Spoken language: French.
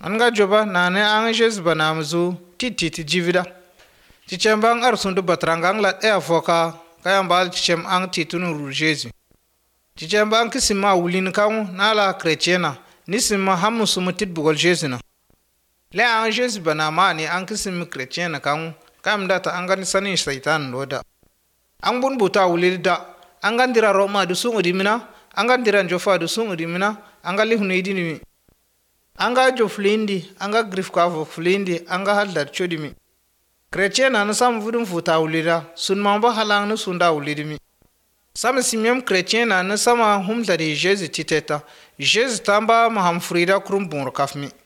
Anga joba na ne an Jésus banamzu titi jivida. Tichembang arsundu batrangang lat foka kayambal tichem ang titunu ru Jésus. Tichembang kisima wulin kaung nala chrétiena nisima hamu sumutit bugol Jésus na. Le an Jésus banama ni an kisim chrétiena kaung kam data angan sani satan loda. Ang bun buta wulida angan dira Roma du sungu dimina angan dira jofa du sungu dimina angali hunidini. Anga jo flindi, anga grif kavo flindi, anga haldar chodimi. Chrétien na sam vudum futa ulira, sun mamba halang no sunda ulirimi. Sam simyam chrétien na sama humtari Jésus titeta, Jésus tamba maham frida krum bun kafmi.